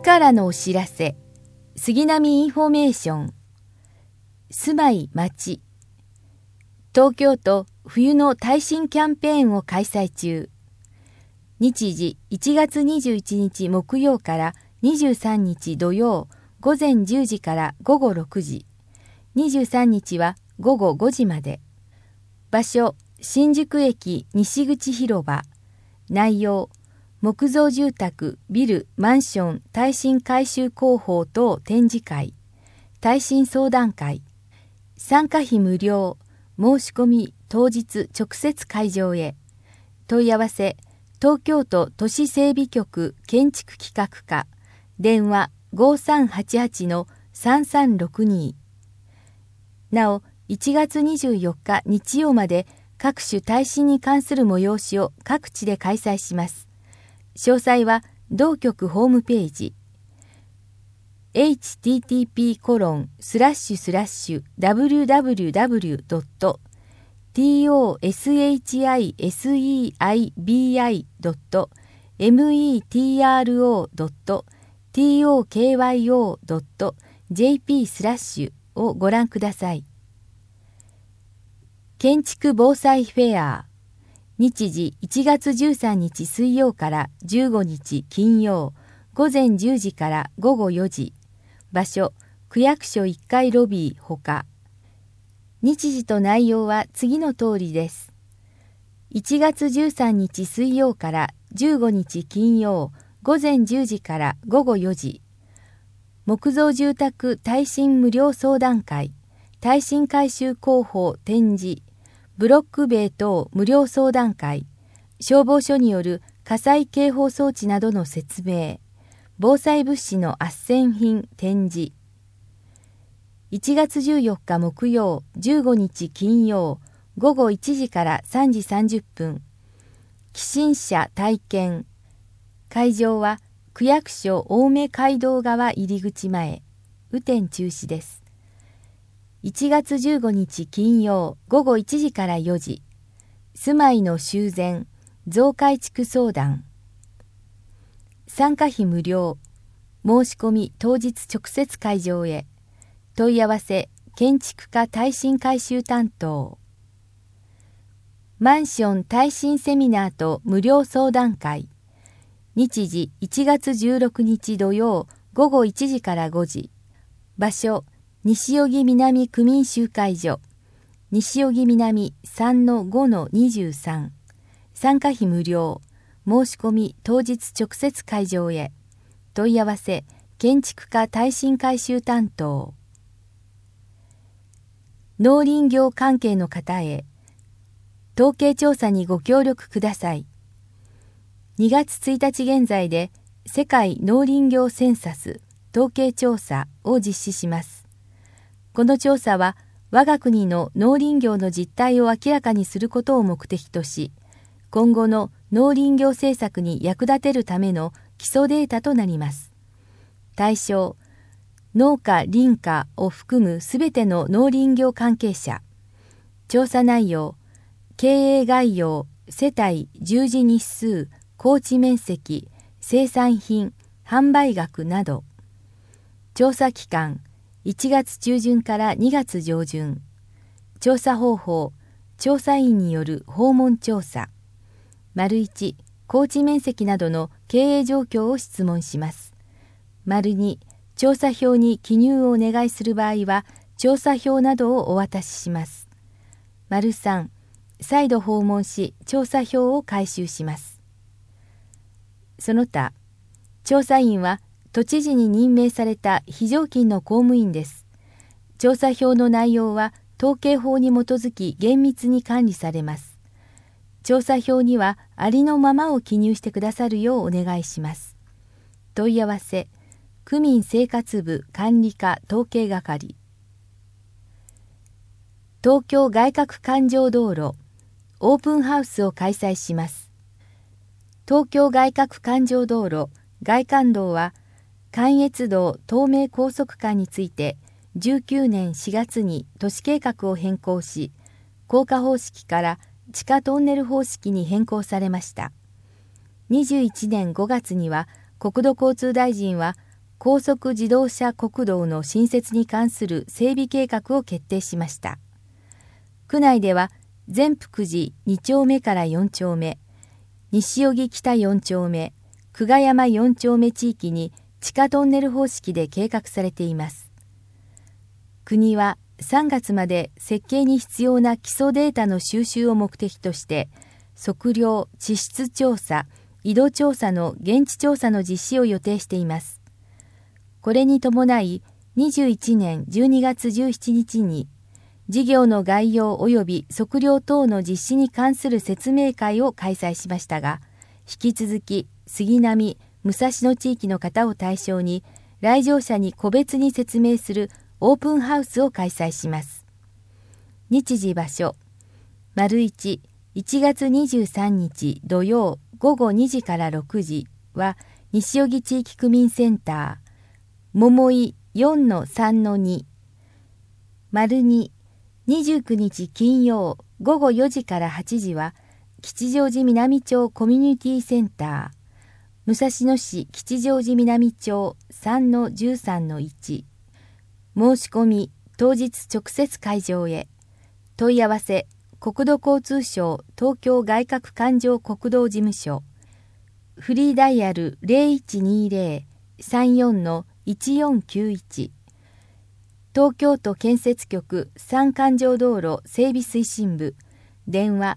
からのお知らせ、杉並インフォメーション、住まい町、東京都冬の耐震キャンペーンを開催中。日時1月21日木曜から23日土曜午前10時から午後6時、23日は午後5時まで。場所、新宿駅西口広場。内容、木造住宅、ビル、マンション、耐震改修工法等展示会、耐震相談会。参加費無料、申し込み当日直接会場へ。問い合わせ、東京都都市整備局建築企画課、電話5388-3362。なお、1月24日日曜まで各種耐震に関する催しを各地で開催します。詳細は同局ホームページ www.toshisibi.metro.tokyo.jp/ をご覧ください。建築防災フェア。日時1月13日水曜から15日金曜午前10時から午後4時。場所、区役所1階ロビーほか。日時と内容は次の通りです。1月13日水曜から15日金曜午前10時から午後4時。木造住宅耐震無料相談会、耐震改修工法展示、ブロック塀等無料相談会、消防署による火災警報装置などの説明、防災物資の斡旋品展示。1月14日木曜、15日金曜、午後1時から3時30分。起震車体験。会場は区役所青梅街道側入り口前。雨天中止です。1月15日金曜午後1時から4時。住まいの修繕、増改築相談。参加費無料。申し込み当日直接会場へ。問い合わせ、建築家耐震改修担当。マンション耐震セミナーと無料相談会。日時1月16日土曜午後1時から5時。場所、西荻南区民集会所。西荻南 3-5-23。参加費無料。申し込み当日直接会場へ。問い合わせ、建築家耐震改修担当。農林業関係の方へ。統計調査にご協力ください。2月1日現在で世界農林業センサス統計調査を実施します。この調査は我が国の農林業の実態を明らかにすることを目的とし、今後の農林業政策に役立てるための基礎データとなります。対象、農家・林家を含むすべての農林業関係者。調査内容、経営概要、世帯、従事日数、耕地面積、生産品、販売額など。調査期間、1月中旬から2月上旬。調査方法、調査員による訪問調査。1、耕地面積などの経営状況を質問します。2、調査票に記入をお願いする場合は、調査票などをお渡しします。3、再度訪問し、調査票を回収します。その他、調査員は、都知事に任命された非常勤の公務員です。調査票の内容は統計法に基づき厳密に管理されます。調査票にはありのままを記入してくださるようお願いします。問い合わせ、区民生活部管理課統計係。東京外郭環状道路オープンハウスを開催します。東京外郭環状道路外環道は関越道東名高速間について19年4月に都市計画を変更し、高架方式から地下トンネル方式に変更されました。21年5月には国土交通大臣は高速自動車国道の新設に関する整備計画を決定しました。区内では善福寺2丁目から4丁目、西荻北4丁目、久我山4丁目地域に地下トンネル方式で計画されています。国は3月まで設計に必要な基礎データの収集を目的として、測量・地質調査、井戸調査の現地調査の実施を予定しています。これに伴い、21年12月17日に、事業の概要及び測量等の実施に関する説明会を開催しましたが、引き続き杉並、武蔵野地域の方を対象に、来場者に個別に説明するオープンハウスを開催します。日時場所、1、1月23日土曜午後2時から6時は西荻地域区民センター、桃井 4-3-2、2、29日金曜午後4時から8時は吉祥寺南町コミュニティセンター、武蔵野市吉祥寺南町 3-13-1、申し込み当日直接会場へ。問い合わせ国土交通省東京外郭環状国道事務所、フリーダイヤル 0120-34-1491、東京都建設局山環状道路整備推進部、電話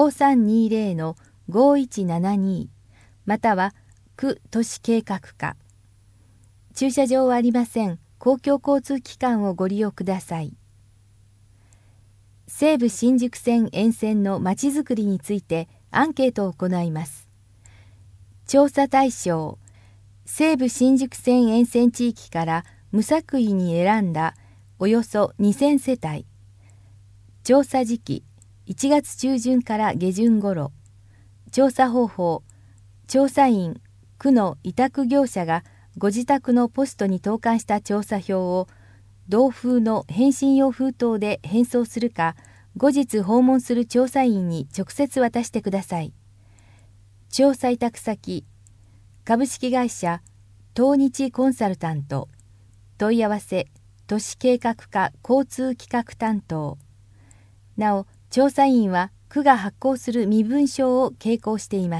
5320-5172、または区都市計画課。駐車場はありません。公共交通機関をご利用ください。西武新宿線沿線のまちづくりについてアンケートを行います。調査対象、西武新宿線沿線地域から無作為に選んだおよそ2000世帯。調査時期、1月中旬から下旬頃。調査方法、調査員、区の委託業者がご自宅のポストに投函した調査票を同封の返信用封筒で返送するか、後日訪問する調査員に直接渡してください。調査委託先、株式会社東日コンサルタント、問い合わせ、都市計画課交通企画担当。なお、調査員は区が発行する身分証を携行しています。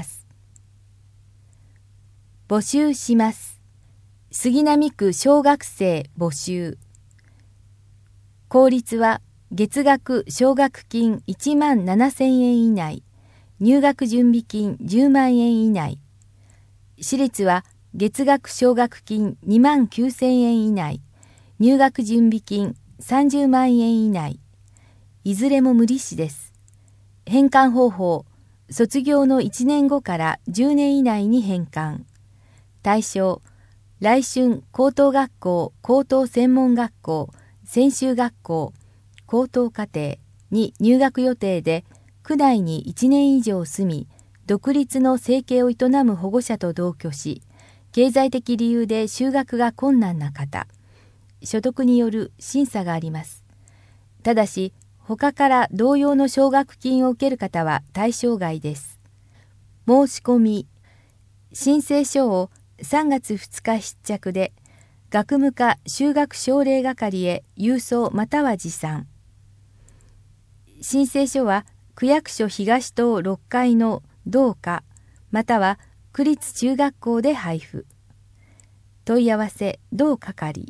募集します。杉並区小学生募集。公立は月額奨学金1万7000円以内、入学準備金10万円以内。私立は月額奨学金2万9000円以内、入学準備金30万円以内。いずれも無利子です。返還方法、卒業の1年後から10年以内に返還。対象、来春高等学校、高等専門学校、専修学校、高等課程に入学予定で、区内に1年以上住み、独立の生計を営む保護者と同居し、経済的理由で就学が困難な方、所得による審査があります。ただし、他から同様の奨学金を受ける方は対象外です。申し込み、申請書を3月2日必着で、学務課就学奨励係へ郵送または持参。申請書は区役所東棟6階の同課または区立中学校で配布。問い合わせ同係。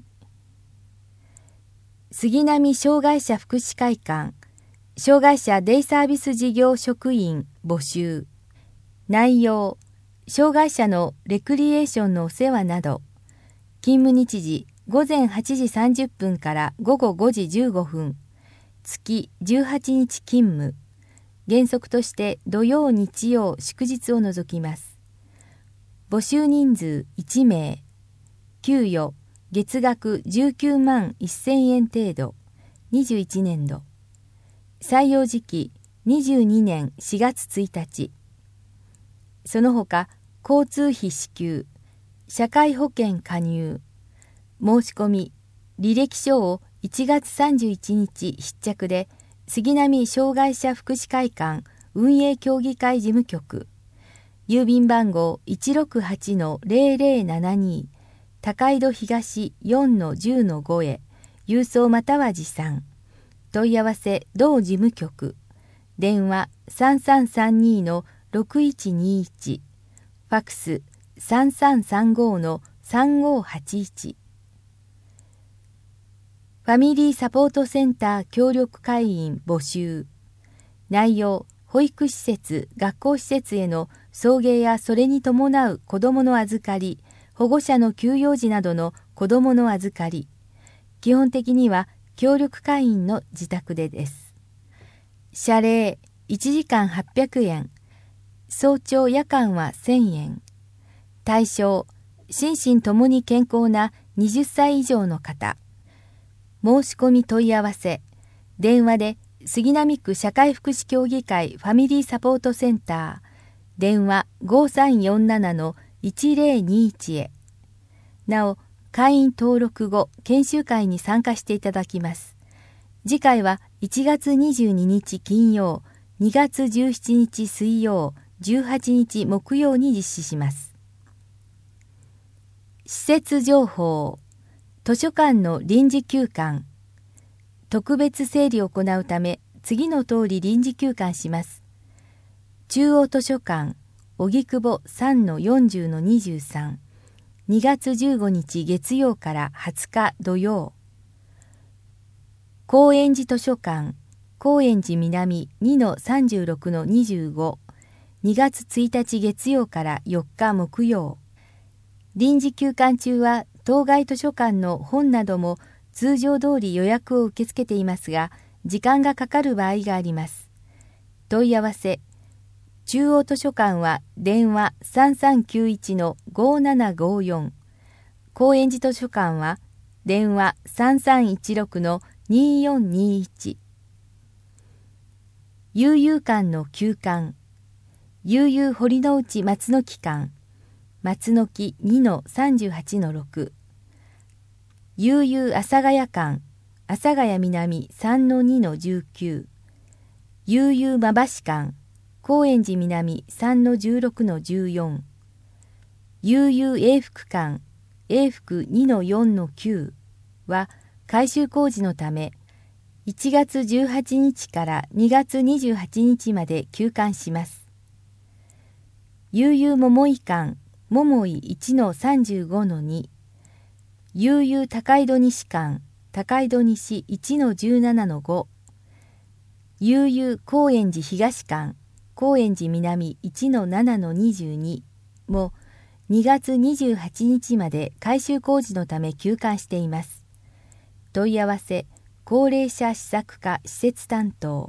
杉並障害者福祉会館障害者デイサービス事業職員募集。内容、障害者のレクリエーションのお世話など。勤務日時午前8時30分から午後5時15分。月18日勤務。原則として土曜日曜祝日を除きます。募集人数1名。給与月額19万1000円程度。21年度。採用時期22年4月1日。その他、交通費支給、社会保険加入、申し込み、履歴書を1月31日必着で、杉並障害者福祉会館運営協議会事務局、郵便番号 168-0072、 高井戸東 4-10-5 へ郵送または持参。問い合わせ同事務局。電話3332-6121。ファクス3335-3581。ファミリーサポートセンター協力会員募集。内容、保育施設、学校施設への送迎やそれに伴う子どもの預かり、保護者の休養時などの子どもの預かり。基本的には協力会員の自宅でです。謝礼1時間800円。早朝夜間は1000円。対象、心身ともに健康な20歳以上の方。申し込み問い合わせ。電話で杉並区社会福祉協議会ファミリーサポートセンター。電話5347-1021へ。なお、会員登録後、研修会に参加していただきます。次回は1月22日金曜、2月17日水曜、18日木曜に実施します。施設情報。図書館の臨時休館。特別整理を行うため、次の通り臨時休館します。中央図書館、荻窪 3-40-23。2月15日月曜から20日土曜。高円寺図書館、高円寺南 2-36-25。2月1日月曜から4日木曜。臨時休館中は当該図書館の本なども通常通り予約を受け付けていますが、時間がかかる場合があります。問い合わせ。中央図書館は電話3391-5754。高円寺図書館は電話3316-2421。悠々館の休館。悠々堀之内松の木館。松の木 2-38-6。悠々阿佐ヶ谷館。阿佐ヶ谷南 3-2-19。悠々馬橋館。高円寺南 3-16-14。悠々永福館。永福 2-4-9 は改修工事のため、1月18日から2月28日まで休館します。悠々桃井館。桃井 1-35-2。悠々高井戸西館。高井戸西 1-17-5。悠々高円寺東館。高円寺南 1-7-22 も2月28日まで改修工事のため休館しています。問い合わせ、高齢者施策課施設担当。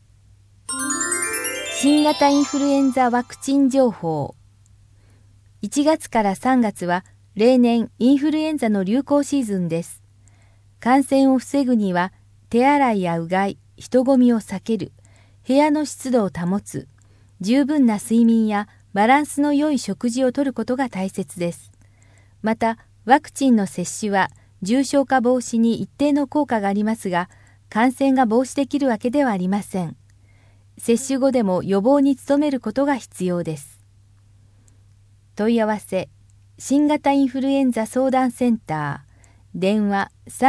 新型インフルエンザワクチン情報。1月から3月は例年インフルエンザの流行シーズンです。感染を防ぐには手洗いやうがい、人混みを避ける、部屋の湿度を保つ、十分な睡眠やバランスの良い食事をとることが大切です。また、ワクチンの接種は重症化防止に一定の効果がありますが、感染が防止できるわけではありません。接種後でも予防に努めることが必要です。問い合わせ、新型インフルエンザ相談センター、電話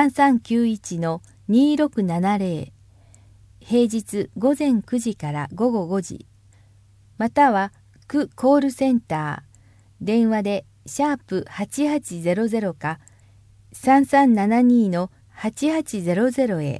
3391-2670、平日午前9時から午後5時、または区コールセンター、電話で#8800か3372-8800へ。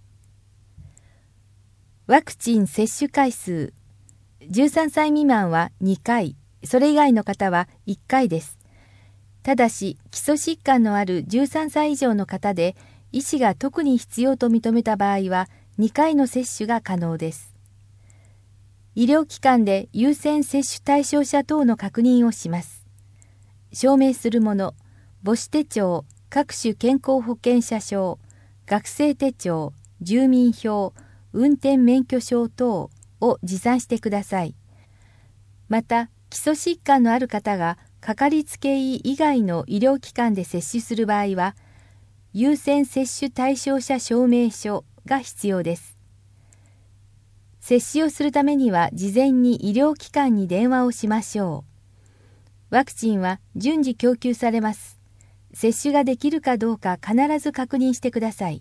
ワクチン接種回数、13歳未満は2回、それ以外の方は1回です。ただし、基礎疾患のある13歳以上の方で、医師が特に必要と認めた場合は、2回の接種が可能です。医療機関で優先接種対象者等の確認をします。証明するもの、母子手帳、各種健康保険者証、学生手帳、住民票、運転免許証等を持参してください。また、基礎疾患のある方がかかりつけ医以外の医療機関で接種する場合は、優先接種対象者証明書が必要です。接種をするためには事前に医療機関に電話をしましょう。ワクチンは順次供給されます。 接種ができるかどうか必ず確認してください。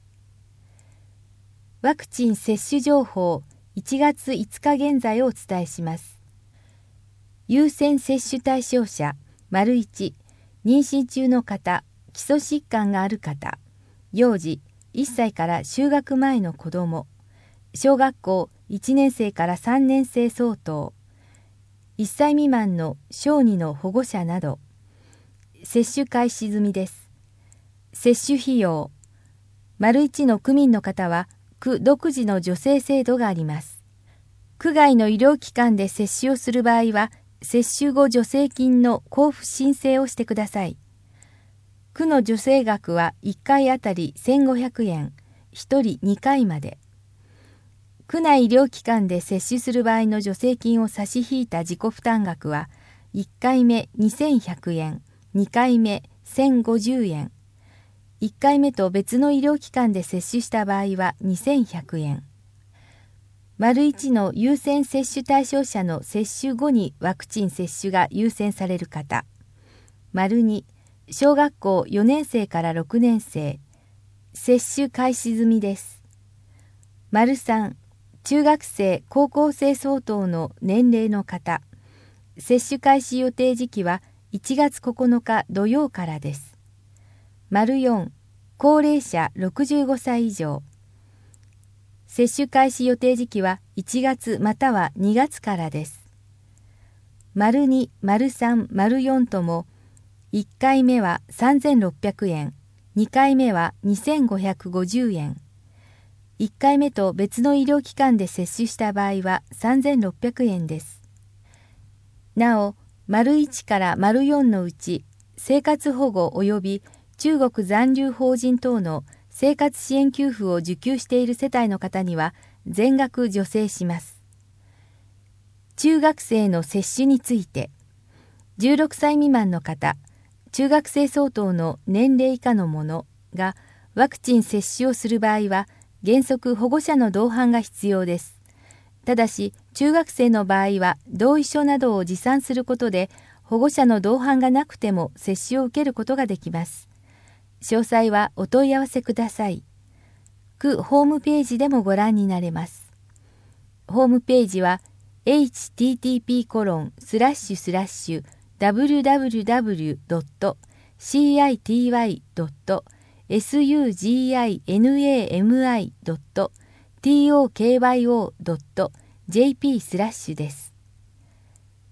ワクチン接種情報1月5日現在をお伝えします。優先接種対象者 ① 妊娠中の方、基礎疾患がある方、幼児1歳から就学前の子ども、小学校1年生から3年生相当、1歳未満の小児の保護者など、接種開始済みです。接種費用 ① の区民の方は区独自の助成制度があります。区外の医療機関で接種をする場合は、接種後助成金の交付申請をしてください。区の助成額は1回あたり1500円、1人2回まで。区内医療機関で接種する場合の助成金を差し引いた自己負担額は、1回目2100円、2回目1050円、1回目と別の医療機関で接種した場合は2100円。①の優先接種対象者の接種後にワクチン接種が優先される方。②小学校4年生から6年生、接種開始済みです。③中学生、高校生相当の年齢の方、接種開始予定時期は1月9日土曜からです。④高齢者65歳以上、接種開始予定時期は1月または2月からです。②、③、④とも1回目は3600円、2回目は2550円。1回目と別の医療機関で接種した場合は3600円です。なお、①から④のうち、生活保護及び中国残留邦人等の生活支援給付を受給している世帯の方には全額助成します。中学生の接種について、16歳未満の方、中学生相当の年齢以下の者がワクチン接種をする場合は原則保護者の同伴が必要です。ただし中学生の場合は同意書などを持参することで保護者の同伴がなくても接種を受けることができます。詳細はお問い合わせください。区ホームページでもご覧になれます。ホームページは http://www.city.suginami.tokyo.jp/ です。